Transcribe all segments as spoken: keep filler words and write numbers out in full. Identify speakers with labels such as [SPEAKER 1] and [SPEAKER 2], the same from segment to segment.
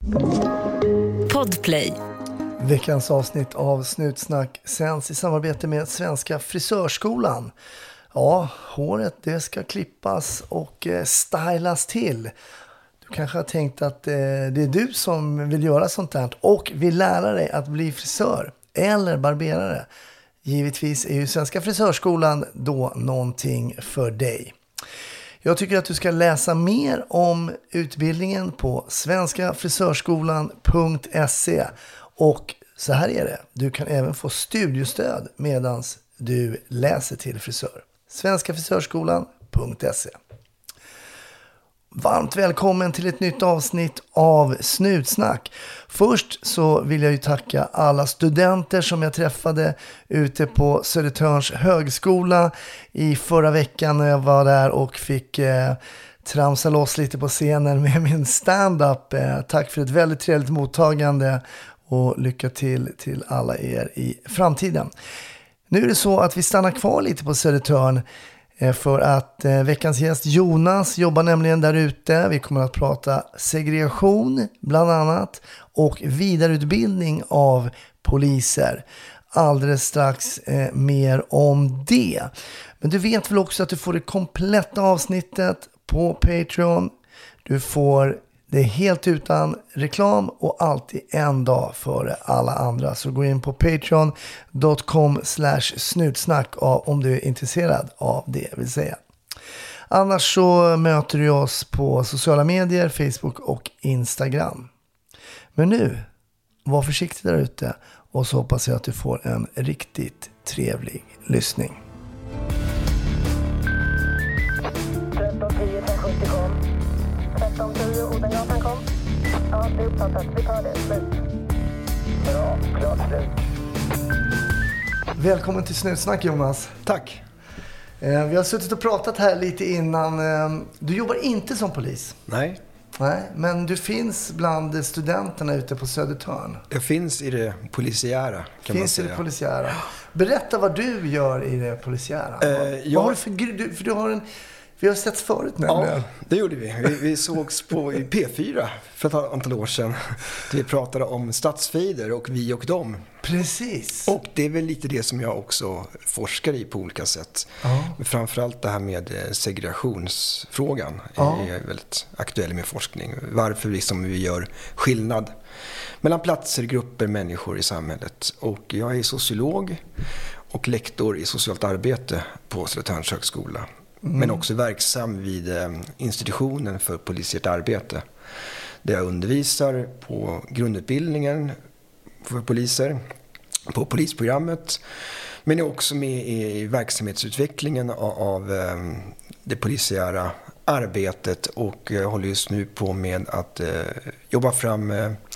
[SPEAKER 1] Podplay.
[SPEAKER 2] Veckans avsnitt av Snutsnack sänds i samarbete med Svenska Frisörskolan. Ja, håret det ska klippas och eh, stylas till. Du kanske har tänkt att eh, det är du som vill göra sånt här och vill lära dig att bli frisör eller barberare. Givetvis är ju Svenska Frisörskolan då någonting för dig. Jag tycker att du ska läsa mer om utbildningen på svenska frisörskolan punkt se. Och så här är det. Du kan även få studiestöd medan du läser till frisör. svenska frisörskolan punkt se. Varmt välkommen till ett nytt avsnitt av Snutsnack. Först så vill jag ju tacka alla studenter som jag träffade ute på Södertörns högskola i förra veckan när jag var där och fick eh, tramsa loss lite på scenen med min stand-up. Eh, tack för ett väldigt trevligt mottagande och lycka till till alla er i framtiden. Nu är det så att vi stannar kvar lite på Södertörn för att eh, veckans gäst Jonas jobbar nämligen där ute. Vi kommer att prata segregation bland annat och vidareutbildning av poliser. Alldeles strax eh, mer om det. Men du vet väl också att du får det kompletta avsnittet på Patreon. Du får det helt utan reklam och alltid en dag före alla andra. Så gå in på patreon dot com slash snutsnack om du är intresserad av det vill säga. Annars så möter du oss på sociala medier, Facebook och Instagram. Men nu, var försiktig där ute och så hoppas jag att du får en riktigt trevlig lyssning.
[SPEAKER 3] tretton tio sjuttio kom. tretton tio Odengatan kom. Ja, det är uppfattat. Vi tar det. Slut. Bra, klart slut.
[SPEAKER 2] Välkommen till Snutsnack Jonas.
[SPEAKER 4] Tack.
[SPEAKER 2] Eh, vi har suttit och pratat här lite innan. Eh, du jobbar inte som polis.
[SPEAKER 4] Nej.
[SPEAKER 2] Nej, men du finns bland studenterna ute på Södertörn.
[SPEAKER 4] Jag finns i det polisiära, kan
[SPEAKER 2] finns
[SPEAKER 4] man säga.
[SPEAKER 2] i det polisiära. Berätta vad du gör i det polisiära.
[SPEAKER 4] Eh,
[SPEAKER 2] vad,
[SPEAKER 4] jag...
[SPEAKER 2] vad har du för, du, för du har en... Vi har sett förut nämligen.
[SPEAKER 4] Ja, det gjorde vi. Vi, vi sågs på i P fyra för ett antal år sedan. Vi pratade om stadsfider och vi och dem.
[SPEAKER 2] Precis.
[SPEAKER 4] Och det är väl lite det som jag också forskar i på olika sätt.
[SPEAKER 2] Ja.
[SPEAKER 4] Men framförallt det här med segregationsfrågan
[SPEAKER 2] Ja.
[SPEAKER 4] är väldigt aktuell med forskning. Varför liksom vi gör skillnad mellan platser, grupper, människor i samhället. Och jag är sociolog och lektor i socialt arbete på Södertörns högskola. Mm. Men också verksam vid institutionen för polisiärt arbete. Där jag undervisar på grundutbildningen för poliser, på polisprogrammet. Men är också med i verksamhetsutvecklingen av det polisiära arbetet. Och jag håller just nu på med att jobba fram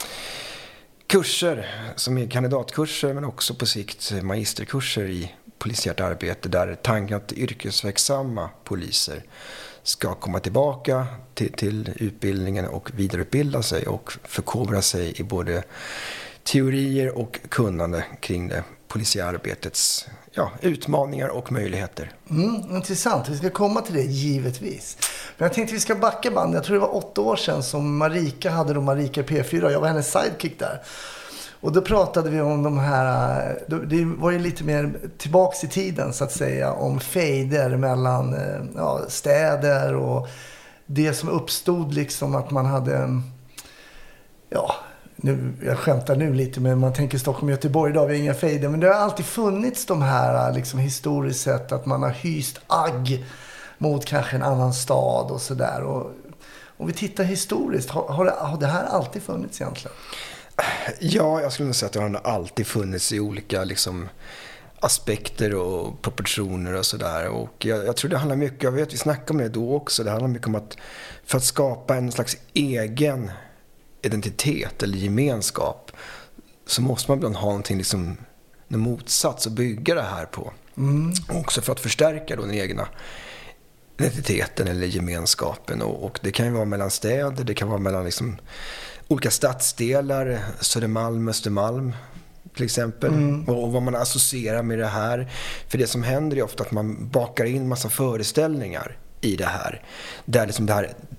[SPEAKER 4] kurser som är kandidatkurser men också på sikt magisterkurser i polisiärt arbete där tanken att yrkesverksamma poliser ska komma tillbaka till, till utbildningen och vidareutbilda sig och förkovra sig i både teorier och kunnande kring det polisiära arbetets ja, utmaningar och möjligheter.
[SPEAKER 2] Mm, intressant. Vi ska komma till det givetvis. Men jag tänkte vi ska backa band. Jag tror det var åtta år sedan som Marika hade då Marika P fyra. Jag var hennes sidekick där. Och då pratade vi om de här, det var ju lite mer tillbaks i tiden så att säga, om fejder mellan ja, städer och det som uppstod liksom att man hade, ja, nu, jag skämtar nu lite men man tänker Stockholm och Göteborg idag, vi har inga fejder, men det har alltid funnits de här liksom historiskt sett att man har hyst agg mot kanske en annan stad och sådär. Och om vi tittar historiskt, har, har, det, har det här alltid funnits egentligen?
[SPEAKER 4] Ja, jag skulle nog säga att det har alltid funnits i olika liksom, aspekter och proportioner och sådär. Och jag, jag tror det handlar mycket, jag vet vi snackade om det då också, det handlar mycket om att för att skapa en slags egen identitet eller gemenskap så måste man ibland ha någonting liksom, en motsats att bygga det här på. Mm. Också för att förstärka då den egna identiteten eller gemenskapen. Och, och det kan ju vara mellan städer, det kan vara mellan liksom olika stadsdelar, Södermalm, Östermalm till exempel. Mm. Och, och vad man associerar med det här. För det som händer är ofta att man bakar in massa föreställningar i det här. Där liksom det här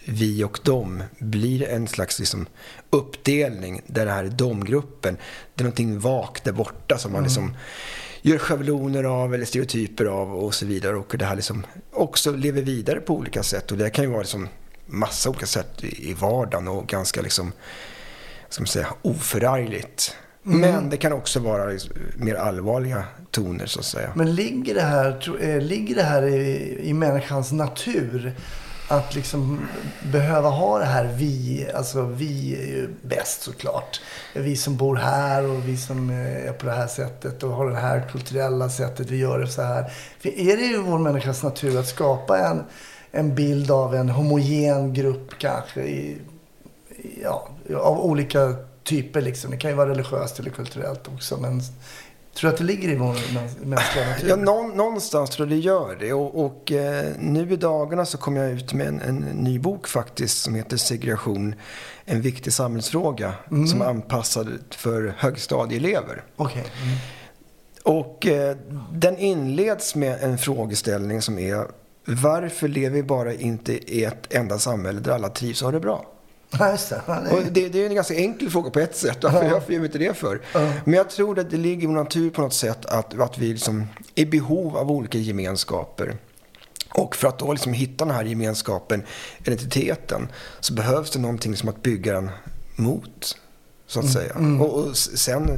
[SPEAKER 4] vi och dem blir en slags liksom uppdelning där det här är domgruppen. Det är någonting vagt där borta som man
[SPEAKER 2] Mm.
[SPEAKER 4] liksom gör schabloner av eller stereotyper av och så vidare. Och det här liksom också lever vidare på olika sätt. Och det kan ju vara liksom massa olika sätt i vardagen och ganska liksom, ska man säga, oförargligt.
[SPEAKER 2] Mm.
[SPEAKER 4] Men det kan också vara mer allvarliga toner så att säga.
[SPEAKER 2] Men ligger det här, tro- eh, ligger det här i, i människans natur att liksom behöva ha det här vi, alltså vi är ju bäst såklart. Vi som bor här och vi som är på det här sättet och har det här kulturella sättet, vi gör det så här. För är det ju vår människans natur att skapa en, en bild av en homogen grupp kanske i, i, ja, av olika typer liksom. Det kan ju vara religiöst eller kulturellt också, men tror du att det ligger i vår mäns- mänskliga natur?
[SPEAKER 4] Ja, nå- någonstans tror jag det gör det. Och, och eh, nu i dagarna så kom jag ut med en, en ny bok faktiskt som heter Segregation, en viktig samhällsfråga
[SPEAKER 2] Mm.
[SPEAKER 4] som är anpassad för högstadieelever.
[SPEAKER 2] Okej. Mm.
[SPEAKER 4] Och eh, den inleds med en frågeställning som är: varför lever vi bara inte i ett enda samhälle där alla trivs och har det bra?
[SPEAKER 2] Ja, just det. Ja,
[SPEAKER 4] Och det, det är en ganska enkel fråga på ett sätt. Varför, varför gör vi inte det för?
[SPEAKER 2] Ja.
[SPEAKER 4] Men jag tror att det ligger i vår natur på något sätt att, att vi liksom är i behov av olika gemenskaper. Och för att då liksom hitta den här gemenskapen, identiteten, så behövs det någonting som att bygga den mot, så att säga.
[SPEAKER 2] Mm.
[SPEAKER 4] Och, och sen...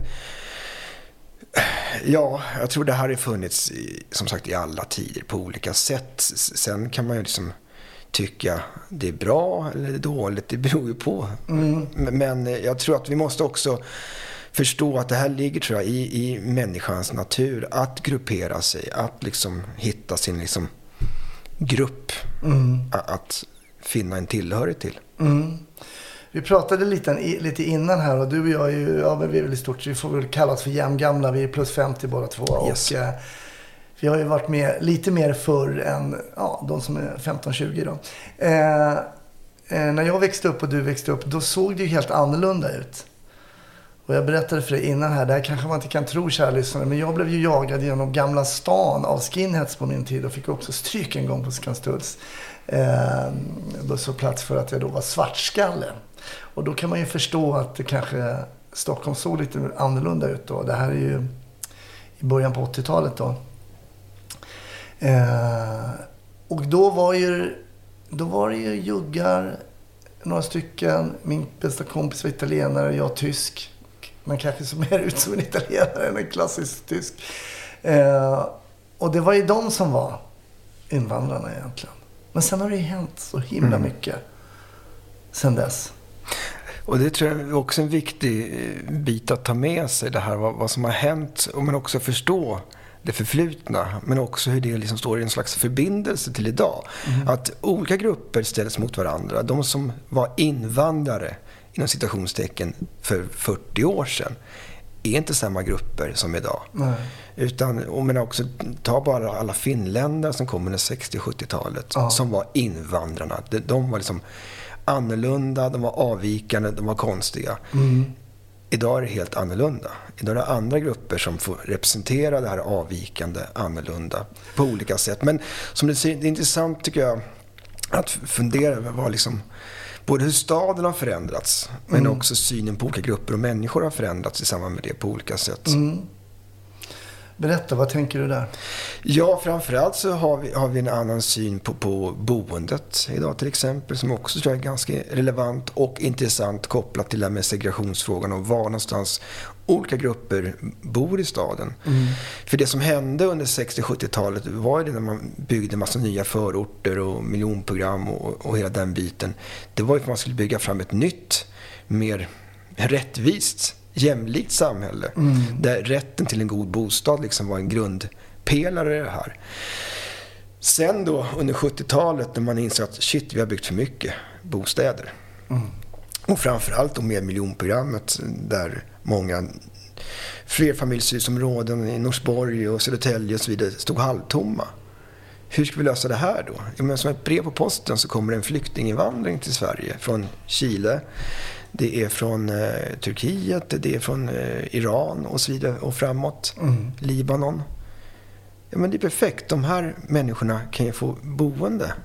[SPEAKER 4] Ja, jag tror det här har funnits i, som sagt i alla tider på olika sätt. Sen kan man ju liksom tycka det är bra eller dåligt, det beror ju på.
[SPEAKER 2] Mm.
[SPEAKER 4] Men jag tror att vi måste också förstå att det här ligger, tror jag, i, i människans natur att gruppera sig, att liksom hitta sin liksom grupp,
[SPEAKER 2] Mm.
[SPEAKER 4] att, att finna en tillhörighet till.
[SPEAKER 2] Mm. Vi pratade lite, lite innan här och du och jag är ju, ja men vi är väl i stort, vi får väl kallas för jämngamla, vi är plus femtio båda två.
[SPEAKER 4] Yes.
[SPEAKER 2] Och eh, vi har ju varit med lite mer förr än ja, de som är femton tjugo då. Eh, eh, när jag växte upp och du växte upp, då såg det ju helt annorlunda ut. Och jag berättade för dig innan här, det här kanske man inte kan tro, kära lyssnare, men jag blev ju jagad genom Gamla stan av skinheads på min tid och fick också stryk en gång på Skanstulls eh, busshållplats för att jag då var svartskalle. Och då kan man ju förstå att det kanske Stockholm såg lite annorlunda ut då. Det här är ju i början på åttiotalet då. Eh, och då var ju då var det ju juggar, några stycken, min bästa kompis var italienare, jag tysk. Man kanske så mer ut som en italienare än en klassisk tysk. Eh, och det var ju de som var invandrarna egentligen. Men sen har det ju hänt så himla
[SPEAKER 4] Mm.
[SPEAKER 2] mycket sen dess.
[SPEAKER 4] Och det tror jag är också en viktig bit att ta med sig, det här vad, vad som har hänt, och men också förstå det förflutna, men också hur det liksom står i en slags förbindelse till idag.
[SPEAKER 2] Mm.
[SPEAKER 4] Att olika grupper ställs mot varandra. De som var invandrare inom citationstecken för fyrtio år sedan är inte samma grupper som idag.
[SPEAKER 2] Nej.
[SPEAKER 4] Utan, och men också ta bara alla finländare som kom under sextio- och sjuttiotalet,
[SPEAKER 2] Ja.
[SPEAKER 4] som var invandrarna. De, de var liksom annorlunda, de var avvikande, de var konstiga.
[SPEAKER 2] Mm.
[SPEAKER 4] Idag är det helt annorlunda. Idag är det andra grupper som får representera det här avvikande, annorlunda på olika sätt. Men som du säger, det är intressant tycker jag att fundera över vad liksom, både hur staden har förändrats, men
[SPEAKER 2] Mm.
[SPEAKER 4] också synen på olika grupper och människor har förändrats i samband med det på olika sätt.
[SPEAKER 2] Mm. Berätta, vad tänker du där?
[SPEAKER 4] Ja, framförallt så har vi, har vi en annan syn på, på boendet idag till exempel, som också tror jag är ganska relevant och intressant kopplat till det här med segregationsfrågan och var någonstans olika grupper bor i staden.
[SPEAKER 2] Mm.
[SPEAKER 4] För det som hände under sextio- och sjuttiotalet var ju det när man byggde en massa nya förorter och miljonprogram och, och hela den biten. Det var ju för att man skulle bygga fram ett nytt, mer rättvist, jämlikt samhälle.
[SPEAKER 2] Mm.
[SPEAKER 4] Där rätten till en god bostad liksom var en grundpelare i det här. Sen då under sjuttiotalet när man insåg att shit, vi har byggt för mycket bostäder.
[SPEAKER 2] Mm.
[SPEAKER 4] Och framförallt då med miljonprogrammet där många flerfamiljshusområden i Norsborg och Södertälje och så vidare stod halvtomma. Hur ska vi lösa det här då? Ja, men som ett brev på posten så kommer en flyktinginvandring till Sverige från Chile. Det är från eh, Turkiet, det är från eh, Iran och så vidare och framåt.
[SPEAKER 2] Mm.
[SPEAKER 4] Libanon. Ja, men det är perfekt. De här människorna kan ju få boende.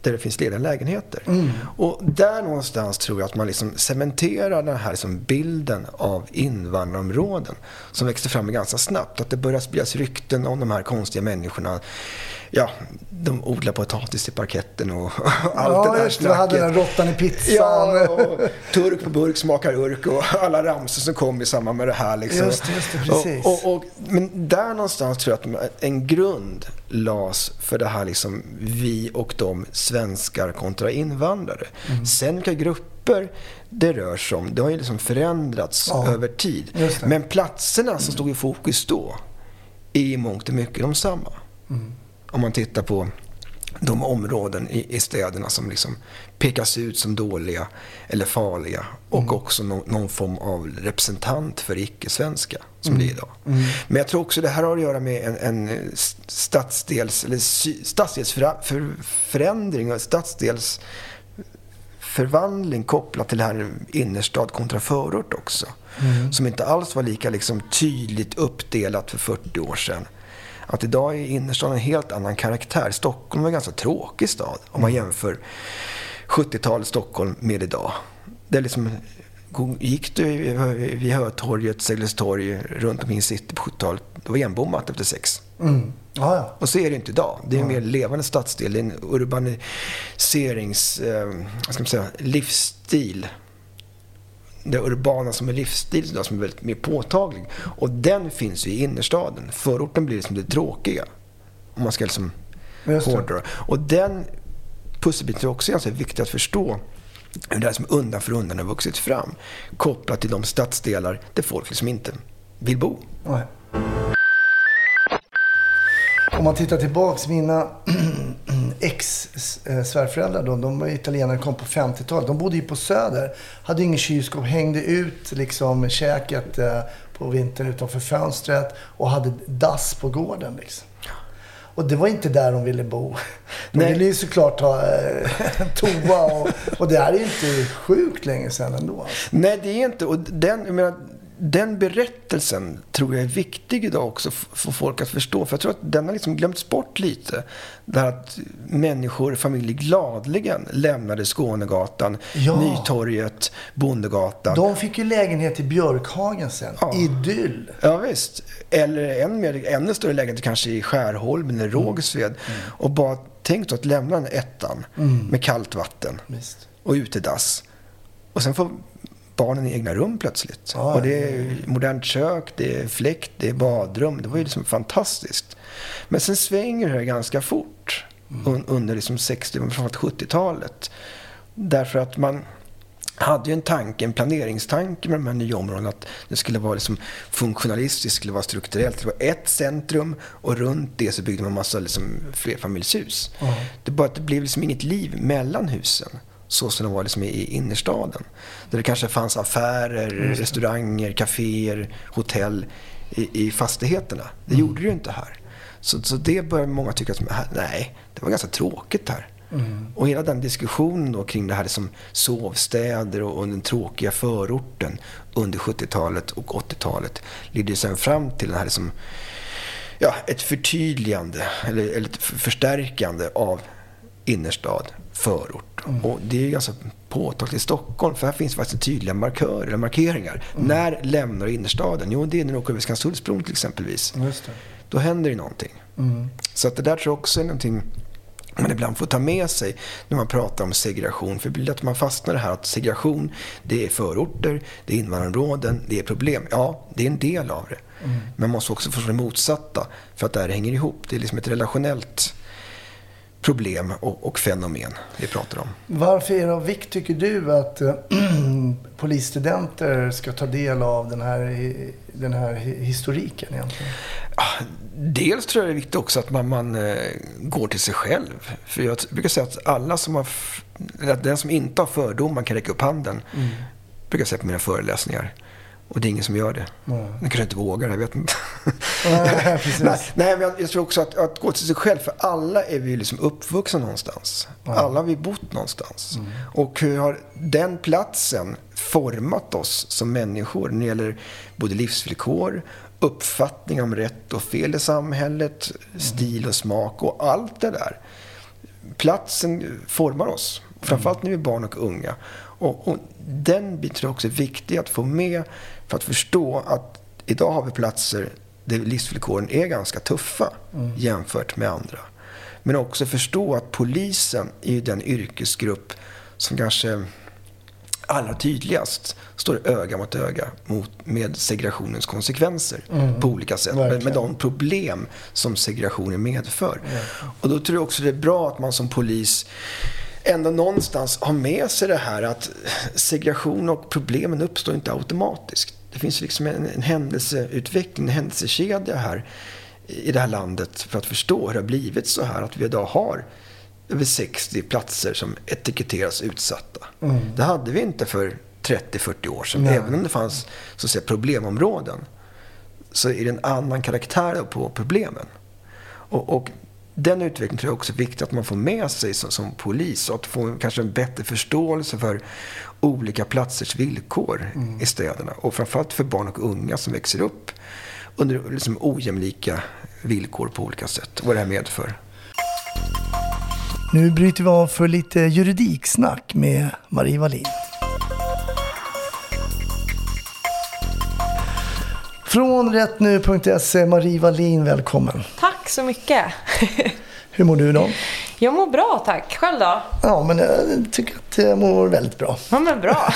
[SPEAKER 4] där det finns lediga lägenheter.
[SPEAKER 2] Mm.
[SPEAKER 4] Och där någonstans tror jag att man liksom cementerar den här liksom bilden av invandrarområden som växte fram ganska snabbt. Att det börjar spridas rykten om de här konstiga människorna. Ja, de odlar potatis i parketten och allt
[SPEAKER 2] ja,
[SPEAKER 4] det där
[SPEAKER 2] just det. Du hade den råttan i pizzan.
[SPEAKER 4] Ja, och turk på burk smakar urk och alla ramsor som kom i samband med det här. Liksom.
[SPEAKER 2] Just det, just det, precis.
[SPEAKER 4] Och, och, och, men där någonstans tror jag att en grund las för det här liksom vi och de svenskar kontra invandrare. Mm. Sen vilka grupper det rör sig om, det har ju liksom förändrats ja. över tid. Men platserna som stod i fokus då är i mångt och mycket de samma. Mm. Om man tittar på de områden i, i städerna som liksom pekas ut som dåliga eller farliga och mm. också no, någon form av representant för icke-svenska som mm. det är idag. Mm. Men jag tror också det här har att göra med en, en stadsdels eller stadsdelsförändring och stadsdelsförvandling kopplat till det här innerstad kontra förort också. Mm. Som inte alls var lika liksom tydligt uppdelat för fyrtio år sedan. Att idag är innerstaden en helt annan karaktär. Stockholm var en ganska tråkig stad om man jämför sjuttiotalets Stockholm med idag. Det är liksom, gick du vid Hötorget, Sergels torg, runt omkring city på sjuttiotalet, det var igenbommat efter sex. Mm. Ah, ja. Och så är det inte idag. Det är en ah. mer levande stadsdel. Det är en urbaniserings, eh, vad ska man säga, livsstil. Det urbana som är livsstil idag som är väldigt mer påtaglig. Och den finns ju i innerstaden. Förorten blir liksom det tråkiga. Om man ska liksom hårdra. Och den pusselbiten är också ganska viktigt att förstå. Hur det här som undan för undan har vuxit fram. Kopplat till de stadsdelar där folk liksom inte vill bo.
[SPEAKER 2] Nej. Om man tittar tillbaks, mina ex-svärföräldrar då, de var italienare, kom på femtiotalet. De bodde ju på Söder, hade ingen kylskåp, hängde ut liksom käket på vintern utanför fönstret och hade dass på gården liksom. Och det var inte där de ville bo. De Nej. ville ju såklart ha eh, toa och, och det är ju inte sjukt länge sedan ändå. Alltså.
[SPEAKER 4] Nej, det är inte. Och den, jag menar, den berättelsen tror jag är viktig idag också för folk att förstå. För jag tror att den har liksom glömts bort lite. Där att människor, familjer gladligen lämnade Skånegatan, ja. Nytorget, Bondegatan.
[SPEAKER 2] De fick ju lägenhet i Björkhagen sen. Ja. Idyll.
[SPEAKER 4] Ja visst. Eller än mer, ännu större lägenhet kanske i Skärholmen eller Rågsved. Mm. Mm. Och bara tänkt att lämna den ettan mm. med kallt vatten. Visst. Och utedass. Och sen får barnen i egna rum plötsligt. Ah, och det är modernt kök, det är fläkt, det är badrum. Det var ju liksom fantastiskt. Men sen svänger det ganska fort mm. under liksom sextio- och framförallt sjuttiotalet. Därför att man hade ju en tanke, en planeringstanke med de här nya områdena att det skulle vara liksom funktionalistiskt, det skulle vara strukturellt. Det var ett centrum och runt det så byggde man en massa liksom flerfamiljshus. Ah. Det bara att det blev liksom inget liv mellan husen. Så som det var liksom i innerstaden. Där det kanske fanns affärer, mm. restauranger, kaféer, hotell i, i fastigheterna. Det mm. gjorde det ju inte här. Så, så det började många tycka att nej, det var ganska tråkigt här. Mm. Och hela den diskussionen då kring det här som sovstäder och, och den tråkiga förorten under sjuttiotalet och åttiotalet ledde sen fram till den här liksom, ja, ett förtydligande eller, eller ett förstärkande av innerstad, förort. Mm. Och det är ganska påtagligt i Stockholm, för här finns faktiskt tydliga markörer eller markeringar. Mm. När lämnar innerstaden? Jo, det är när du åker över Skanstullsbron till exempelvis. Just det. Då händer det någonting. Mm. Så att det där tror jag också är någonting man ibland får ta med sig när man pratar om segregation. För det blir att man fastnar det här att segregation, det är förorter, det är invandrarområden, det är problem. Ja, det är en del av det. Mm. Men man måste också förstå det motsatta för att det här hänger ihop. Det är liksom ett relationellt problem och, och fenomen vi pratar om.
[SPEAKER 2] Varför är det av vikt, tycker du, att äh, polisstudenter ska ta del av den här, den här historiken egentligen?
[SPEAKER 4] Dels tror jag det är viktigt också att man, man äh, går till sig själv. För jag brukar säga att alla som har f- den som inte har fördomar kan räcka upp handen. Mm. Brukar säga på mina föreläsningar. Och det är ingen som gör det. Mm. Den kanske inte vågar, jag vet inte. Nej, nej, nej, men jag, jag tror också att, att gå till sig själv, för alla är vi liksom uppvuxna någonstans. Mm. Alla har vi bott någonstans. Mm. Och hur har den platsen format oss som människor när det gäller både livsvillkor, uppfattning om rätt och fel i samhället, mm. stil och smak och allt det där. platsen formar oss. Framförallt när vi är barn och unga. Och, och den biten är också viktig att få med för att förstå att idag har vi platser där livsvillkoren är ganska tuffa mm. jämfört med andra. Men också förstå att polisen är den yrkesgrupp som kanske allra tydligast står öga mot öga mot, med segregationens konsekvenser mm. på olika sätt. Med, med de problem som segregationen medför. Mm. Och då tror jag också det är bra att man som polis ändå någonstans har med sig det här att segregation och problemen uppstår inte automatiskt. Det finns liksom en, en händelseutveckling, en händelsekedja här i det här landet för att förstå hur det har blivit så här att vi idag har över sextio platser som etiketteras utsatta. Mm. Det hade vi inte för trettio till fyrtio år sedan. Nej. Även om det fanns så att säga, problemområden så är det en annan karaktär på problemen. Och, och den utvecklingen tror jag också är viktigt att man får med sig som, som polis och att få kanske en bättre förståelse för olika platsers villkor mm. i städerna. Och framförallt för barn och unga som växer upp under liksom ojämlika villkor på olika sätt. Vad det här medför.
[SPEAKER 2] Nu bryter vi av för lite juridiksnack med Marie Wallin. Från rättnu punkt se, Marie Wallin, välkommen.
[SPEAKER 1] Tack så mycket.
[SPEAKER 2] Hur mår du då?
[SPEAKER 1] Jag mår bra, tack. Själv då?
[SPEAKER 2] Ja, men jag tycker att jag mår väldigt bra.
[SPEAKER 1] Ja, men bra.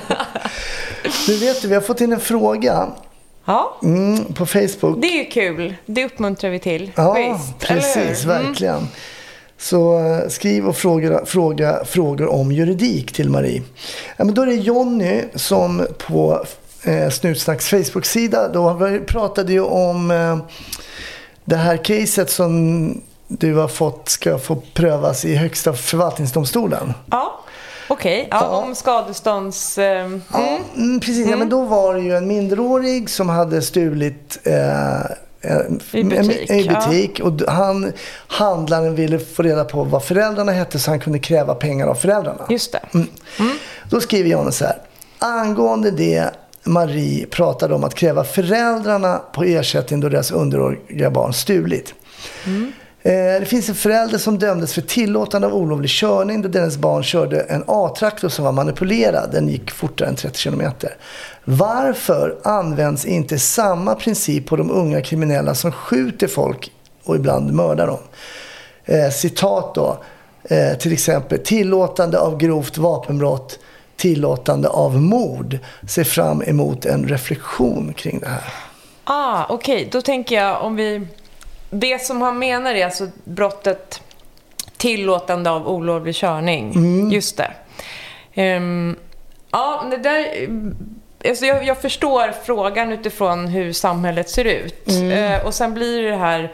[SPEAKER 2] Du vet, vi har fått in en fråga.
[SPEAKER 1] Ja.
[SPEAKER 2] Mm, på Facebook.
[SPEAKER 1] Det är ju kul. Det uppmuntrar vi till.
[SPEAKER 2] Ja,
[SPEAKER 1] visst,
[SPEAKER 2] precis, verkligen. Mm. Så skriv och fråga, fråga frågor om juridik till Marie. Ja, men då är det Jonny som på eh, Snutsnacks Facebook-sida, då pratade ju om eh, det här caset som du har fått ska få prövas i högsta förvaltningsdomstolen.
[SPEAKER 1] Ja. Okej, okay. ja, ja. Om skadestånds... Eh, mm.
[SPEAKER 2] Ja, mm, precis. Mm. Ja, men då var det ju en minderårig som hade stulit eh,
[SPEAKER 1] I butik,
[SPEAKER 2] en, en butik ja. Och han, handlaren ville få reda på vad föräldrarna hette så han kunde kräva pengar av föräldrarna.
[SPEAKER 1] Just det.
[SPEAKER 2] Mm. Mm. Då skriver Janne så här: angående det Marie pratade om att kräva föräldrarna på ersättning då deras underåriga barn stulit. Mm. Det finns en förälder som dömdes för tillåtande av olovlig körning då dennes barn körde en A-traktor som var manipulerad. Den gick fortare än trettio kilometer. Varför används inte samma princip på de unga kriminella som skjuter folk och ibland mördar dem? Eh, citat då. Eh, till exempel tillåtande av grovt vapenbrott, tillåtande av mord. Se fram emot en reflektion kring det här.
[SPEAKER 1] Ah, okej. Okay. Då tänker jag om vi... Det som han menar är alltså brottet tillåtande av olovlig körning. Mm. Just det. Um, ja, det där... Alltså jag, jag förstår frågan utifrån hur samhället ser ut. Mm. Uh, och sen blir det här...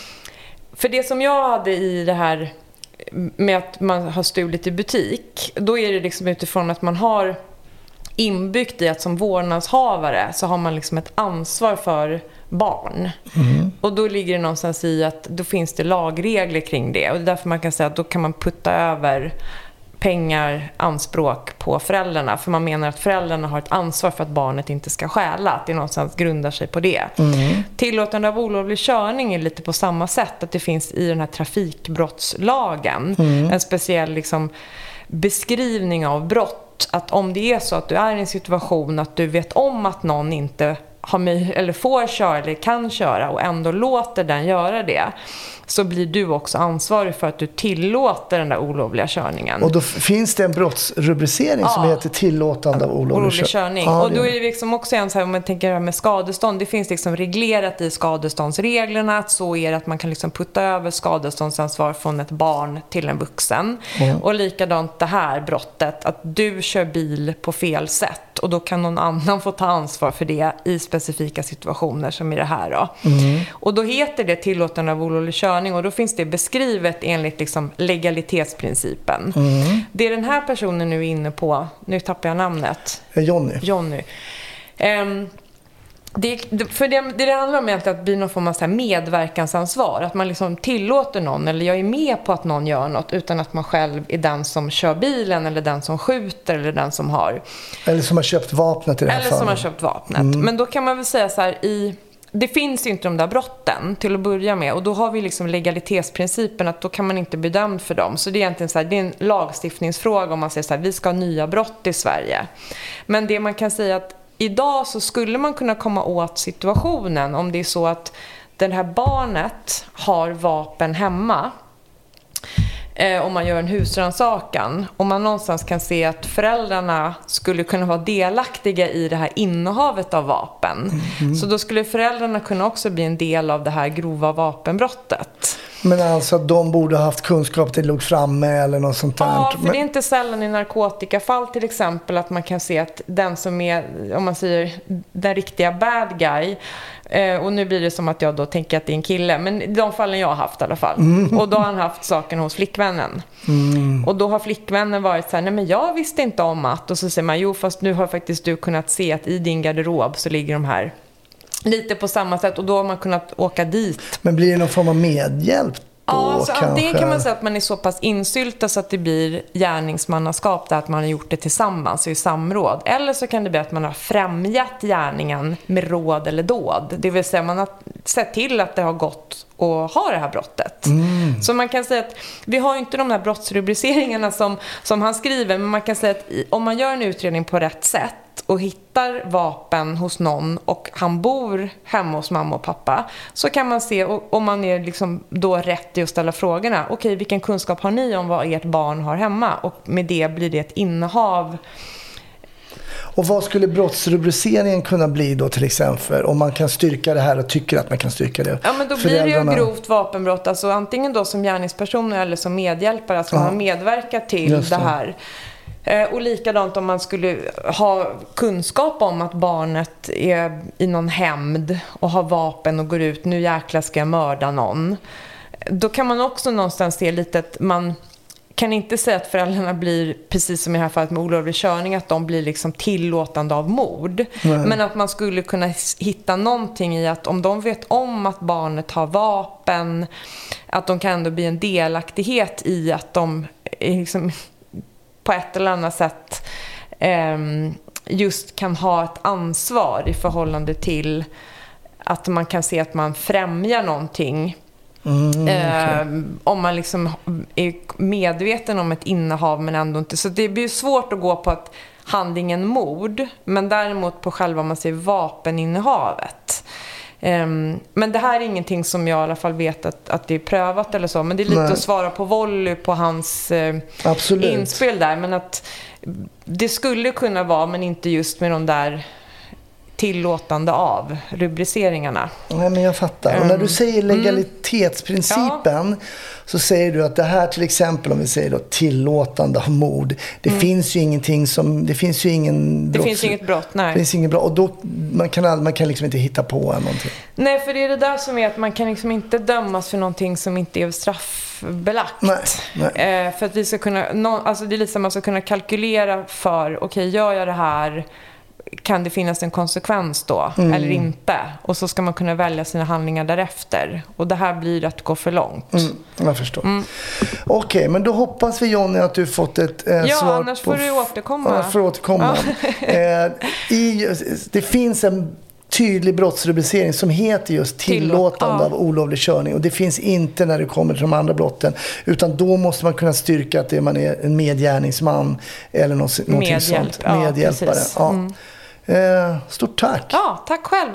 [SPEAKER 1] För det som jag hade i det här med att man har stulit i butik, då är det liksom utifrån att man har inbyggt i att som vårdnadshavare så har man liksom ett ansvar för barn. Mm. Och då ligger det någonstans i att då finns det lagregler kring det. Och det är därför man kan säga att då kan man putta över pengar, anspråk på föräldrarna. För man menar att föräldrarna har ett ansvar för att barnet inte ska stjäla. Att det någonstans grundar sig på det. Mm. Tillåtande av olovlig körning är lite på samma sätt. Att det finns i den här trafikbrottslagen mm. en speciell liksom, beskrivning av brott. Att om det är så att du är i en situation att du vet om att någon inte har mig, eller får köra eller kan köra och ändå låter den göra det, så blir du också ansvarig för att du tillåter den där olovliga körningen.
[SPEAKER 2] Och då finns det en brottsrubricering ja. som heter tillåtande av olovlig, olovlig körning.
[SPEAKER 1] Ja, och då är det liksom också en så här, om man tänker med skadestånd, det finns liksom reglerat i skadeståndsreglerna att så är det att man kan liksom putta över skadeståndsansvar från ett barn till en vuxen. Mm. Och likadant det här brottet, att du kör bil på fel sätt och då kan någon annan få ta ansvar för det i specifika situationer som i det här då. Mm. Och då heter det tillåtande av olovlig körning och då finns det beskrivet enligt liksom legalitetsprincipen. Mm. Det den här personen nu är inne på, nu tappar jag namnet.
[SPEAKER 2] Jonny.
[SPEAKER 1] Jonny. Um, det, för det, det handlar om egentligen att bli någon form av så här medverkansansvar. Att man liksom tillåter någon eller jag är med på att någon gör något utan att man själv är den som kör bilen eller den som skjuter eller den som har.
[SPEAKER 2] Eller som har köpt vapnet i det här
[SPEAKER 1] Eller
[SPEAKER 2] fallet.
[SPEAKER 1] som har köpt vapnet. Mm. Men då kan man väl säga så här i... det finns ju inte de där brotten till att börja med. Och då har vi liksom legalitetsprincipen att då kan man inte bli dömd för dem. Så det är egentligen så här, det är en lagstiftningsfråga om man säger så här, vi ska ha nya brott i Sverige. Men det man kan säga att idag så skulle man kunna komma åt situationen om det är så att det här barnet har vapen hemma. Eh, om man gör en husrannsakan. Om man någonstans kan se att föräldrarna skulle kunna vara delaktiga i det här innehavet av vapen. Mm. Så då skulle föräldrarna kunna också bli en del av det här grova vapenbrottet.
[SPEAKER 2] Men alltså att de borde ha haft kunskap till låg framme eller något sånt där.
[SPEAKER 1] Ja, för
[SPEAKER 2] Men...
[SPEAKER 1] det är inte sällan i narkotikafall till exempel att man kan se att den som är, om man säger den riktiga bad guy, eh, och nu blir det som att jag då tänker att det är en kille, men i de fallen jag har haft i alla fall. Mm. Och då har han haft saken hos flickvännen. Mm. Och då har flickvännen varit så här, nej men jag visste inte om att, och så säger man, jo fast nu har faktiskt du kunnat se att i din garderob så ligger de här. Lite på samma sätt, och då har man kunnat åka dit.
[SPEAKER 2] Men blir det någon form av medhjälp då?
[SPEAKER 1] Ja, alltså,
[SPEAKER 2] kanske?
[SPEAKER 1] Antingen kan man säga att man är så pass insyltad så att det blir gärningsmannaskap där att man har gjort det tillsammans och i samråd. Eller så kan det bli att man har främjat gärningen med råd eller dåd. Det vill säga man har sett till att det har gått och ha det här brottet. Mm. Så man kan säga att vi har ju inte de här brottsrubriceringarna som, som han skriver, men man kan säga att om man gör en utredning på rätt sätt och hittar vapen hos någon och han bor hemma hos mamma och pappa, så kan man se om man är liksom då rätt i att ställa frågorna. Okej, vilken kunskap har ni om vad ert barn har hemma? Och med det blir det ett innehav.
[SPEAKER 2] Och vad skulle brottsrubriceringen kunna bli då till exempel om man kan styrka det här och tycker att man kan styrka det?
[SPEAKER 1] Ja, men då blir det ju grovt vapenbrott, alltså antingen då som gärningsperson eller som medhjälpare, alltså man har medverkat till det. det här. Och likadant om man skulle ha kunskap om att barnet är i någon hämnd och har vapen och går ut, nu jäkla ska jag mörda någon. Då kan man också någonstans se lite att man kan inte säga att föräldrarna blir, precis som i det här fallet med olovlig körning, att de blir liksom tillåtande av mord. Nej. Men att man skulle kunna hitta någonting i att om de vet om att barnet har vapen, att de kan ändå bli en delaktighet i att de liksom på ett eller annat sätt eh, just kan ha ett ansvar i förhållande till att man kan se att man främjar någonting. Mm, okay. eh, om man liksom är medveten om ett innehav men ändå inte. Så det blir svårt att gå på att handlingen mord, men däremot på själva man säger vapeninnehavet. Um, men det här är ingenting som jag i alla fall vet att, att det är prövat eller så. Men det är lite Nej. att svara på volley på hans uh, inspel där. Men att det skulle kunna vara, men inte just med de där tillåtande av rubriceringarna.
[SPEAKER 2] Nej, men jag fattar. Um, och när du säger legalitetsprincipen mm. ja. så säger du att det här till exempel, om vi säger då tillåtande av mord, det mm. finns ju ingenting som, det finns ju ingen
[SPEAKER 1] det
[SPEAKER 2] brott.
[SPEAKER 1] finns inget brott, nej.
[SPEAKER 2] Det finns inget brott, och då man kan, man kan liksom inte hitta på någonting.
[SPEAKER 1] Nej, för det är det där som är att man kan liksom inte dömas för någonting som inte är straffbelagt.
[SPEAKER 2] Nej, nej.
[SPEAKER 1] Eh, för att vi ska kunna, no, alltså det är lite som man ska kunna kalkylera för, okej, okay, gör jag det här, kan det finnas en konsekvens då mm. eller inte, och så ska man kunna välja sina handlingar därefter, och det här blir att gå för långt.
[SPEAKER 2] Mm, jag förstår.
[SPEAKER 1] Mm.
[SPEAKER 2] Okej, okay, men då hoppas vi, Jonny, att du fått ett eh,
[SPEAKER 1] ja,
[SPEAKER 2] svar
[SPEAKER 1] annars
[SPEAKER 2] på...
[SPEAKER 1] får du återkomma.
[SPEAKER 2] Ja, får återkomma. Ja. eh, i, det finns en tydlig brottsrubricering som heter just tillåtande
[SPEAKER 1] Tillåt,
[SPEAKER 2] av olovlig körning, och det finns inte när det kommer till de andra brotten, utan då måste man kunna styrka att det man är en medgärningsman eller något, någonting
[SPEAKER 1] Medhjälp,
[SPEAKER 2] sånt. Medhjälpare.
[SPEAKER 1] Ja,
[SPEAKER 2] ja.
[SPEAKER 1] Mm.
[SPEAKER 2] Eh, stort tack.
[SPEAKER 1] Ja, tack själv.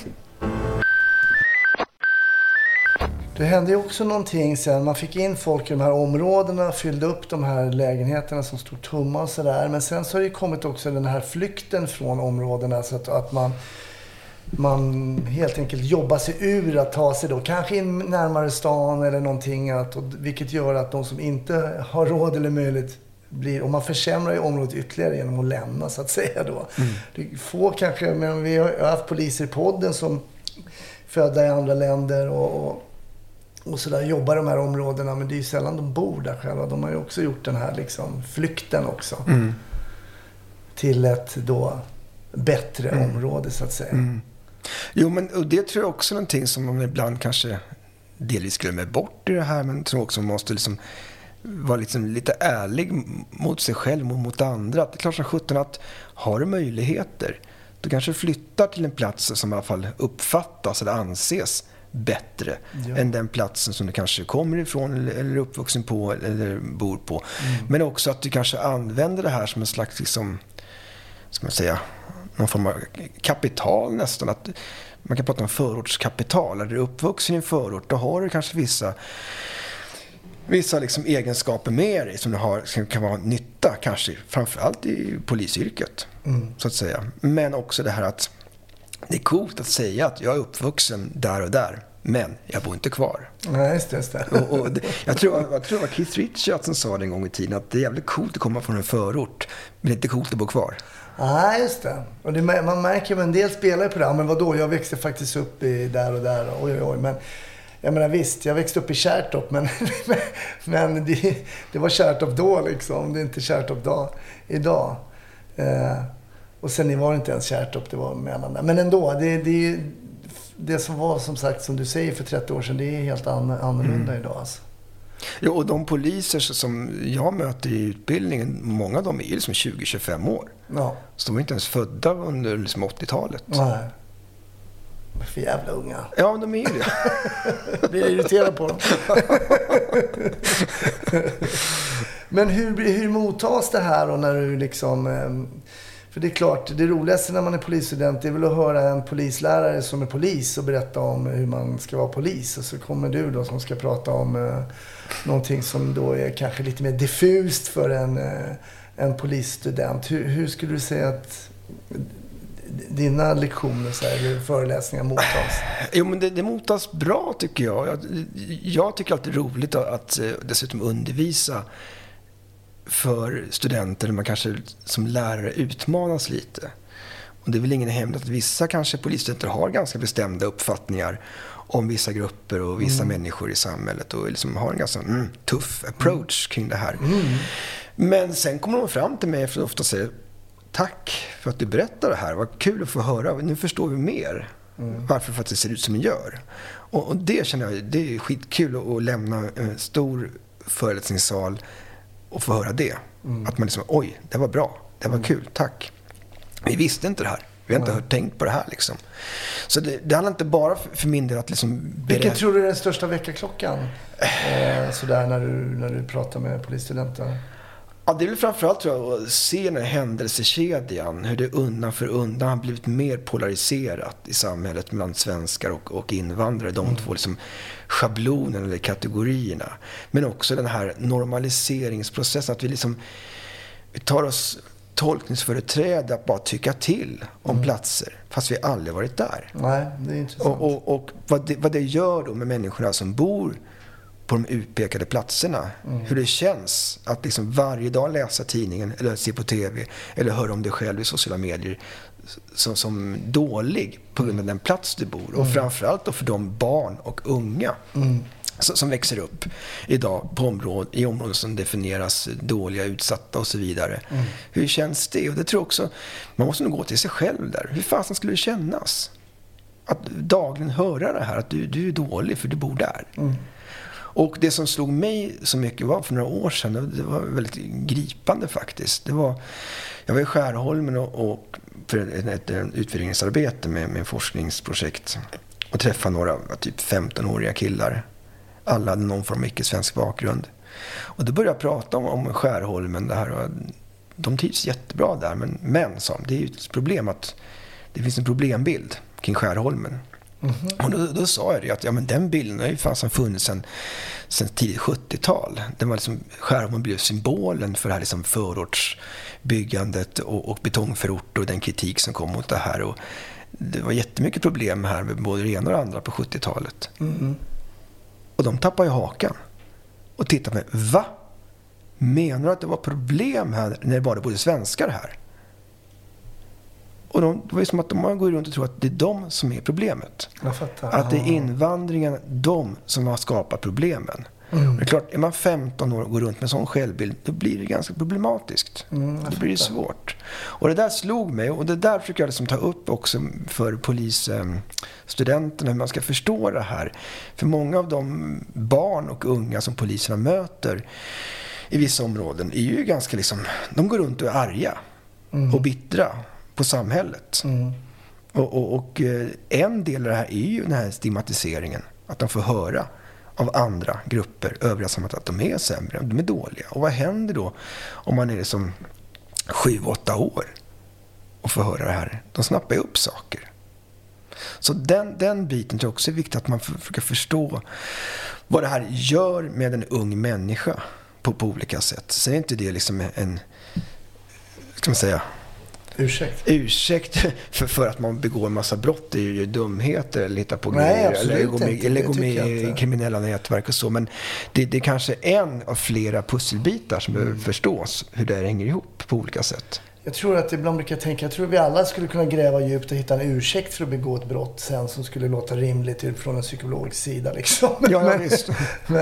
[SPEAKER 2] Det hände ju också någonting sen. Man fick in folk i de här områdena, fyllde upp de här lägenheterna som stod tomma och sådär. Men sen så har det kommit också den här flykten från områdena, så att, att man, man helt enkelt jobbar sig ur att ta sig då kanske in närmare stan eller någonting. Att, och, vilket gör att de som inte har råd eller möjlighet blir, och man försämrar ju området ytterligare genom att lämna, så att säga då. Mm. Det får kanske, men vi har haft poliser i podden som födda i andra länder och, och, och sådär jobbar i de här områdena, men det är ju sällan de bor där själva. De har ju också gjort den här liksom flykten också mm. till ett då bättre mm. område, så att säga. Mm.
[SPEAKER 4] Jo, men och det tror jag också är någonting som man ibland kanske delvis glömmer bort i det här, men tror också man måste liksom vara liksom lite ärlig mot sig själv och mot andra. Det är klart som sjutton att har du möjligheter, Då kanske du flyttar till en plats som i alla fall uppfattas eller anses bättre ja. än den platsen som du kanske kommer ifrån eller, eller är uppvuxen på eller bor på. Mm. Men också att du kanske använder det här som en slags liksom, ska man säga, någon form av kapital nästan. Att man kan prata om förortskapital. Är du uppvuxen i en förort, då har du kanske vissa vissa liksom egenskaper med dig som, du har, som kan vara nytta, kanske framförallt i polisyrket, mm. så att säga. Men också det här att det är coolt att säga att jag är uppvuxen där och där, men jag bor inte kvar.
[SPEAKER 2] Nej, just det. Just det.
[SPEAKER 4] Och, och det jag, tror, jag tror det var Keith Richards som sa det en gång i tiden, att det är jävligt coolt att komma från en förort, men det är inte coolt att bo kvar.
[SPEAKER 2] Ja, just det. Och det, man märker att en del spelar på det. Men vadå, jag växte faktiskt upp i där och där. Oj, oj, oj. Men jag menar visst, jag växte upp i Kärrtorp. Men, men det, det var Kärrtorp då liksom. Det är inte Kärrtorp då, idag. Eh, och sen var det inte ens Kärrtorp, det var mellan där. Men ändå, det, det, det som var som sagt, som du säger, för trettio år sedan, det är helt annorlunda mm. idag alltså.
[SPEAKER 4] Ja, och de poliser som jag möter i utbildningen, många av dem är liksom tjugo till tjugofem år. Ja. Så de är inte ens födda under liksom åttiotalet.
[SPEAKER 2] Nej. De är för jävla unga.
[SPEAKER 4] Ja, de är det.
[SPEAKER 2] Blir jag irriterad på dem. Men hur, hur mottas det här och när du liksom... För det är klart, det roligaste när man är polisstudent är väl att höra en polislärare som är polis och berätta om hur man ska vara polis. Och så kommer du då som ska prata om eh, någonting som då är kanske lite mer diffust för en, eh, en polisstudent. Hur, hur skulle du säga att dina lektioner så här, eller föreläsningar mottas?
[SPEAKER 4] Jo, men det, det mottas bra tycker jag. Jag, jag tycker alltid det är roligt att, att dessutom undervisa för studenter, man kanske som lärare utmanas lite. Och det är väl ingen hemlighet att vissa kanske polisstudenter har ganska bestämda uppfattningar om vissa grupper och vissa mm. människor i samhället och liksom har en ganska mm, tuff approach mm. kring det här. Mm. Men sen kommer de fram till mig för att ofta säga tack för att du berättar det här, vad kul att få höra, nu förstår vi mer mm. varför för att det ser ut som det gör. Och, och det känner jag, det är skitkul att, att lämna en stor föreläsningssal och få höra det. Mm. Att man liksom, oj, det var bra. Det var mm. kul, tack. Vi visste inte det här. Vi har inte mm. tänkt på det här liksom. Så det, det handlar inte bara för, för min del att liksom...
[SPEAKER 2] Vilken tror du är den största veckaklockan? eh, sådär när du, när du pratar med polisstudenter?
[SPEAKER 4] Ja, det är väl framförallt tror jag, att se den här händelsekedjan. Hur det undan för undan har blivit mer polariserat i samhället mellan svenskar och, och invandrare. De mm. två liksom schablonerna eller kategorierna. Men också den här normaliseringsprocessen. Att vi liksom vi tar oss tolkningsföreträde att bara tycka till om mm. platser. Fast vi aldrig varit där.
[SPEAKER 2] Nej, det är intressant.
[SPEAKER 4] Och, och, och vad, det, vad det gör då med människorna som bor på de utpekade platserna. Mm. Hur det känns att liksom varje dag läsa tidningen eller se på tv eller höra om dig själv i sociala medier som, som dålig på grund av den plats du bor. Mm. Och framförallt då för de barn och unga mm. som, som växer upp idag på områden, i områden som definieras dåliga, utsatta och så vidare. Mm. Hur känns det? Och det tror jag också, man måste nog gå till sig själv där. Hur fasen skulle det kännas? Att dagligen höra det här, att du, du är dålig för du bor där. Mm. Och det som slog mig så mycket var för några år sedan, det var väldigt gripande faktiskt. Det var, jag var i Skärholmen och, och för ett, ett, ett utvärderingsarbete med, med forskningsprojekt och träffade några typ femton-åriga killar. Alla hade någon form av icke-svensk bakgrund. Och då började jag prata om, om Skärholmen. Det här, och de trivs jättebra där, men, men så, det är ju ett problem att det finns en problembild kring Skärholmen. Mm-hmm. Och då, då sa jag det att ja, men den bilden har ju fan funnits sedan, sedan tidigt sjuttiotal. Den var liksom, Skärholmen blev symbolen för det här liksom förortsbyggandet och, och betongförorter och den kritik som kom mot det här. Och det var jättemycket problem här med både det ena och det andra på sjuttiotalet. Mm-hmm. Och de tappade ju hakan och tittade med, va? Menar du att det var problem här när det bara bodde svenskar här? Och de, det var ju som att de går runt och tror att det är de som är problemet.
[SPEAKER 2] Jag fattar.
[SPEAKER 4] Att det är invandringen, de som har skapat problemen. Mm. Det är klart, är man femton år och går runt med en sån självbild, då blir det ganska problematiskt. Mm, då blir det svårt. Och det där slog mig, och det där försöker jag liksom ta upp också för polisstudenterna, hur man ska förstå det här. För många av de barn och unga som poliserna möter i vissa områden är ju ganska liksom, de går runt och är arga mm. och bittra på samhället.
[SPEAKER 2] Mm.
[SPEAKER 4] Och, och, och en del av det här är ju den här stigmatiseringen. Att de får höra av andra grupper, övriga samhället, att de är sämre, de är dåliga. Och vad händer då om man är liksom sju, åtta år och får höra det här? De snappar ju upp saker. Så den, den biten tror jag också är viktigt, att man försöker förstå vad det här gör med en ung människa på, på olika sätt. Så är inte det liksom en, ska man säga,
[SPEAKER 2] ursäkt.
[SPEAKER 4] Ursäkt för, för att man begår en massa brott, det är ju dumheter eller hitta på
[SPEAKER 2] Nej,
[SPEAKER 4] grejer,
[SPEAKER 2] absolut
[SPEAKER 4] eller gå med,
[SPEAKER 2] inte.
[SPEAKER 4] eller
[SPEAKER 2] Det
[SPEAKER 4] gå med
[SPEAKER 2] tycker jag
[SPEAKER 4] i
[SPEAKER 2] inte.
[SPEAKER 4] kriminella nätverk och så. Men det, det är kanske en av flera pusselbitar som behöver förstås hur det hänger ihop på olika sätt.
[SPEAKER 2] Jag tror att ibland brukar jag tänka, jag tror att vi alla skulle kunna gräva djupt och hitta en ursäkt för att begå ett brott sen som skulle låta rimligt ut från en psykologisk sida liksom.
[SPEAKER 4] Ja, ja,
[SPEAKER 2] men,
[SPEAKER 4] visst.
[SPEAKER 2] men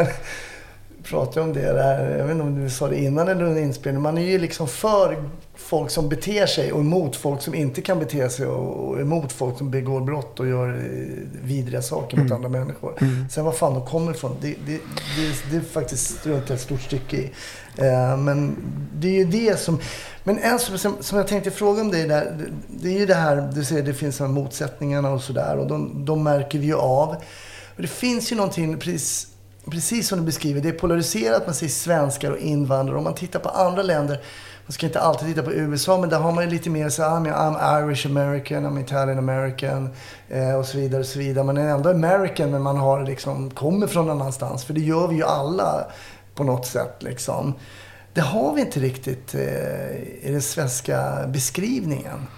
[SPEAKER 2] prata om det där, jag vet inte om du sa det innan eller under inspelningen, man är ju liksom för folk som beter sig och emot folk som inte kan bete sig och emot folk som begår brott och gör vidriga saker mot
[SPEAKER 4] Mm.
[SPEAKER 2] andra människor.
[SPEAKER 4] Mm.
[SPEAKER 2] Sen vad fan de kommer ifrån, det, det, det, det är faktiskt strunt ett stort stycke i. Eh, men det är ju det som... Men en som, som jag tänkte fråga om dig där, det, det är ju det här, du säger det finns de motsättningarna och sådär och de, de märker vi ju av. Och det finns ju någonting precis... Precis som du beskriver, det är polariserat, man säger svenskar och invandrare. Om man tittar på andra länder, man ska inte alltid titta på U S A, men där har man ju lite mer så I'm, I'm Irish American, I'm Italian American eh, och så vidare och så vidare. Man är ändå American, men man har liksom, kommer från någon annanstans. För det gör vi ju alla på något sätt liksom. Det har vi inte riktigt eh, i den svenska beskrivningen.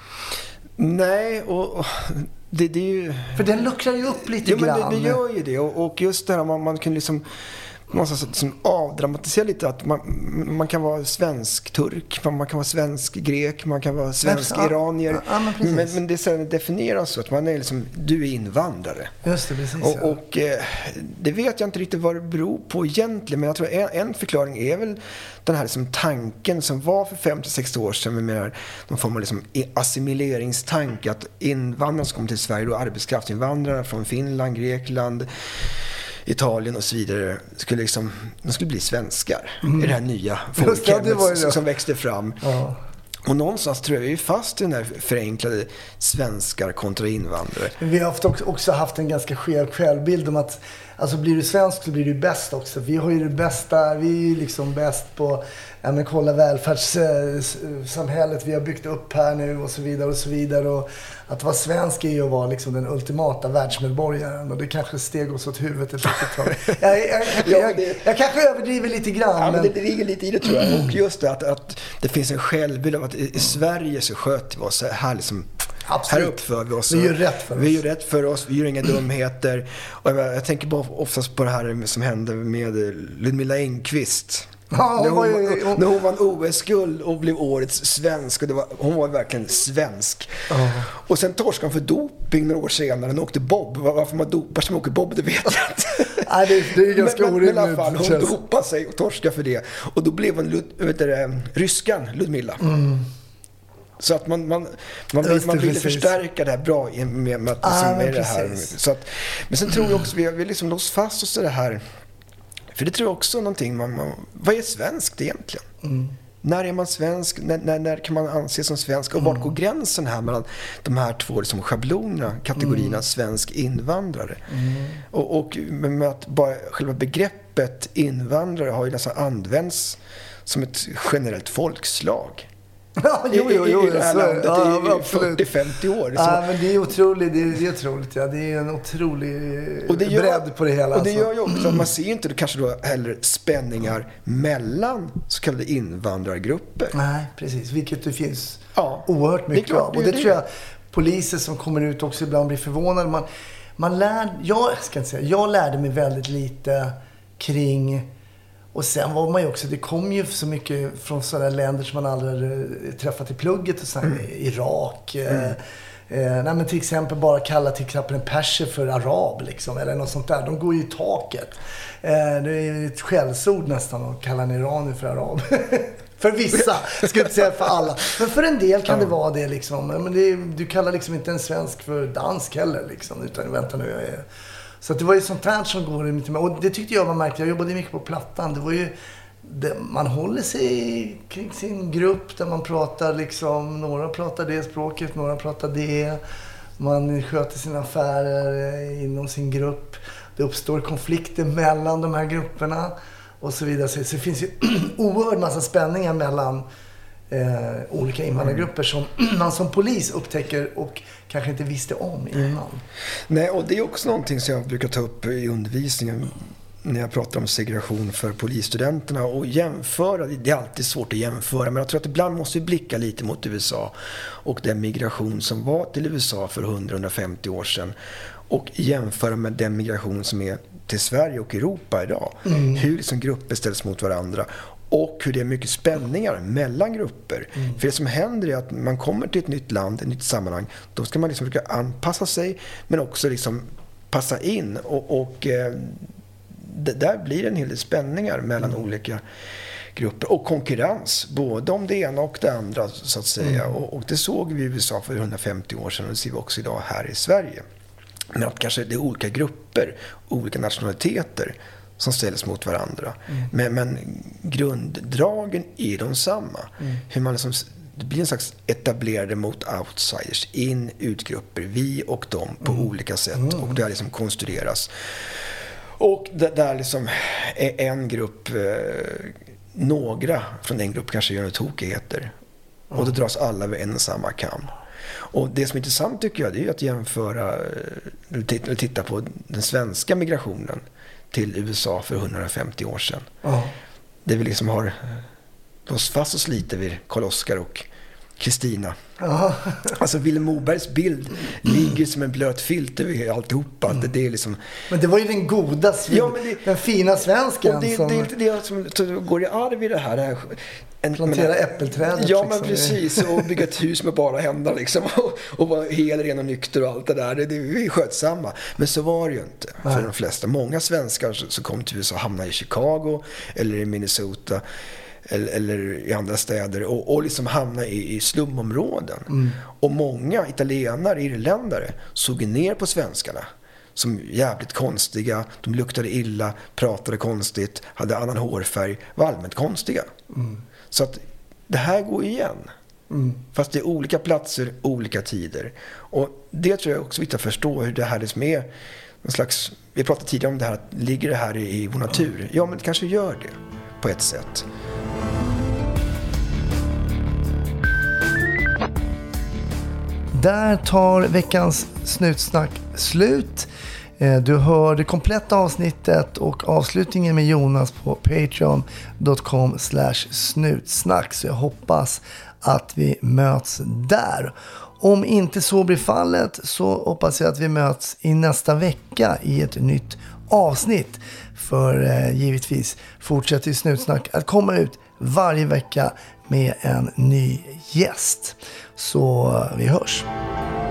[SPEAKER 4] Nej, och... och... Det, det är ju...
[SPEAKER 2] För den luckrar ju upp lite
[SPEAKER 4] ja, men
[SPEAKER 2] grann.
[SPEAKER 4] det, det gör ju det. Och, och just det här, man, man kan liksom... Man måste liksom avdramatisera lite att man, man kan vara svensk-turk, man kan vara svensk-grek, man kan vara svensk-iranier.
[SPEAKER 2] Ja, men, precis.
[SPEAKER 4] men, men det sen definieras så att man är liksom, du är invandrare.
[SPEAKER 2] Just det, precis.
[SPEAKER 4] Och,
[SPEAKER 2] ja.
[SPEAKER 4] och eh, det vet jag inte riktigt vad det beror på egentligen, men jag tror en, en förklaring är väl den här liksom tanken som var för femtio sextio år sedan med någon form av liksom assimileringstanke, att invandrare som kommer till Sverige, då arbetskraftsinvandrare från Finland, Grekland, Italien och så vidare, skulle liksom, de skulle bli svenskar mm. i det här nya folkhemmet
[SPEAKER 2] ja,
[SPEAKER 4] som, som växte fram.
[SPEAKER 2] Ja.
[SPEAKER 4] Och någonstans tror jag vi är fast i den här förenklade svenskar kontra invandrare.
[SPEAKER 2] Vi har också haft en ganska skev självbild om att alltså blir du svensk så blir du bäst också. Vi har ju det bästa, vi är ju liksom bäst på ja, men kolla välfärdssamhället vi har byggt upp här nu och så vidare och så vidare. Och att vara svensk är ju att vara liksom den ultimata världsmedborgaren och det kanske steg oss åt huvudet ett litet tag. Jag, jag, jag, jag, jag, jag kanske överdriver lite grann.
[SPEAKER 4] Ja, men
[SPEAKER 2] men
[SPEAKER 4] det ligger lite i det tror jag. Och just det att, att det finns en självbild av att i, i Sverige så sköter vi oss här liksom.
[SPEAKER 2] Absolut.
[SPEAKER 4] Här uppför vi oss.
[SPEAKER 2] Vi gör rätt för oss.
[SPEAKER 4] Vi gör rätt för oss. Vi gör inga dumheter. Och jag, jag tänker bara oftast på det här som hände med Ludmilla Engqvist.
[SPEAKER 2] Ja,
[SPEAKER 4] när, hon,
[SPEAKER 2] hon var ju, hon...
[SPEAKER 4] när hon vann O S-guld och blev årets svensk. Och det var, hon var verkligen svensk.
[SPEAKER 2] Oh.
[SPEAKER 4] Och sen torskade hon för doping några år senare. Hon åkte bob. Varför man dopar som åker bob, det vet jag inte.
[SPEAKER 2] Nej, det, det är ganska
[SPEAKER 4] men,
[SPEAKER 2] orimligt.
[SPEAKER 4] Men i alla fall, hon dopade sig och torskade för det. Och då blev hon Lud, vet du, ryskan, Ludmilla.
[SPEAKER 2] Mm.
[SPEAKER 4] Så att man, man, man, vill, man vill förstärka det här bra med, med,
[SPEAKER 2] ah,
[SPEAKER 4] med, med det här. Så att, men sen tror jag också vi har vi liksom låst fast oss i det här. För det tror jag också någonting. Man, man, vad är svenskt egentligen? Mm. När är man svensk? När, när, när kan man anses som svensk? Och mm. vart går gränsen här mellan de här två liksom, schablonerna, kategorierna mm. svensk invandrare? Mm. Och, och med att bara själva begreppet invandrare har ju nästan använts som ett generellt folkslag.
[SPEAKER 2] Ja, jo, jo, jo,
[SPEAKER 4] i det här
[SPEAKER 2] så,
[SPEAKER 4] landet
[SPEAKER 2] ja,
[SPEAKER 4] i fyrtio femtio år.
[SPEAKER 2] Ja, men det är otroligt, det är, det är otroligt, ja. Det är en otrolig och det gör, bredd på det hela.
[SPEAKER 4] Och det
[SPEAKER 2] alltså.
[SPEAKER 4] gör ju också att man ser inte kanske då heller spänningar mellan så kallade invandrargrupper.
[SPEAKER 2] Nej, precis. Vilket det finns
[SPEAKER 4] ja,
[SPEAKER 2] oerhört mycket
[SPEAKER 4] det klart,
[SPEAKER 2] av. Och det, det tror jag poliser som kommer ut också ibland blir förvånade. Man, man lär, jag ska inte säga, jag lärde mig väldigt lite kring. Och sen var man ju också, det kom ju så mycket från sådana länder som man aldrig träffat i plugget. Och sen, mm. Irak. Mm. Eh, eh, nej, men till exempel bara kalla till exempel en perser för arab. Liksom, eller något sånt där. De går ju i taket. Eh, det är ett skällsord nästan att kalla en iranier för arab. För vissa, jag ska inte säga för alla. Men för en del kan ja. det vara det. Liksom. Men det, du kallar liksom inte en svensk för dansk heller. Liksom, utan vänta nu, jag är... Så att det var ju sånt här som går lite med. Och det tyckte jag var märkligt. Jag jobbade mycket på Plattan. Det var ju det, man håller sig kring sin grupp där man pratar liksom, några pratar det språket, några pratar det. Man sköter sina affärer inom sin grupp. Det uppstår konflikter mellan de här grupperna och så vidare. Så det finns ju oerhört massa spänningar mellan eh, olika invandrargrupper som man som polis upptäcker och kanske inte visste om innan.
[SPEAKER 4] Nej, och det är också någonting som jag brukar ta upp i undervisningen när jag pratar om segregation för polisstudenterna och jämföra. Det är alltid svårt att jämföra, men jag tror att ibland måste vi blicka lite mot U S A och den migration som var till U S A för hundra till hundrafemtio år sedan och jämföra med den migration som är till Sverige och Europa idag. Mm. Hur liksom grupper ställs mot varandra och hur det är mycket spänningar mellan grupper. Mm. För det som händer är att man kommer till ett nytt land, ett nytt sammanhang, då ska man liksom försöka anpassa sig men också liksom passa in och, och eh, det, där blir en hel del spänningar mellan mm. olika grupper och konkurrens, både om det ena och det andra så att säga. Mm. Och, och det såg vi i U S A för hundrafemtio år sedan och det ser vi också idag här i Sverige. Men att kanske det är olika grupper, olika nationaliteter som ställs mot varandra. Mm. Men, men grunddragen är de samma. Mm. Hur man liksom, det blir en slags etablerade mot outsiders, in, utgrupper, vi och dem på mm. olika sätt. Mm. Och det liksom konstrueras. Och det där liksom är en grupp, eh, några från en grupp kanske gör något tokigheter. Mm. Och då dras alla över en och samma kam. Och det som är intressant tycker jag, det är att jämföra eller titta på den svenska migrationen till U S A för hundrafemtio år sedan. Oh. Det vi liksom har låst fast oss lite vid Karl-Oskar och Kristina. Oh. Alltså Vilhelm Mobergs bild ligger som en blöt filt över alltihopa. Mm. Det är liksom... Men
[SPEAKER 2] det var ju den goda, ja, det, den fina svensken.
[SPEAKER 4] Och det, som... det är inte det som går i arv i det här. Det här
[SPEAKER 2] en, plantera äppelträdet.
[SPEAKER 4] Ja,
[SPEAKER 2] liksom.
[SPEAKER 4] men precis. Och bygga ett hus med bara händer liksom. Och, och vara hel, ren och nykter och allt det där. Det, det, vi är skötsamma. Men så var det ju inte för Nej. de flesta. Många svenskar som kom till U S A hamnade i Chicago eller i Minnesota eller, eller i andra städer och, och liksom hamna i, i slumområden. Mm. Och många italienare, irländare såg ner på svenskarna som jävligt konstiga. De luktade illa, pratade konstigt, hade annan hårfärg, var allmänt konstiga. Mm. Så att det här går igen. Mm. Fast det är olika platser, olika tider. Och det tror jag också vi att förstå hur det här liksom är en slags, vi pratade tidigare om det här, att ligger det här i, i vår natur? Ja, men det kanske gör det på ett sätt.
[SPEAKER 2] Där tar veckans snutsnack slut. Du hör det kompletta avsnittet och avslutningen med Jonas på patreon dot com slash snutsnack. Så jag hoppas att vi möts där. Om inte så blir fallet så hoppas jag att vi möts i nästa vecka i ett nytt avsnitt. För eh, givetvis fortsätter ju Snutsnack att komma ut varje vecka med en ny gäst. Så vi hörs.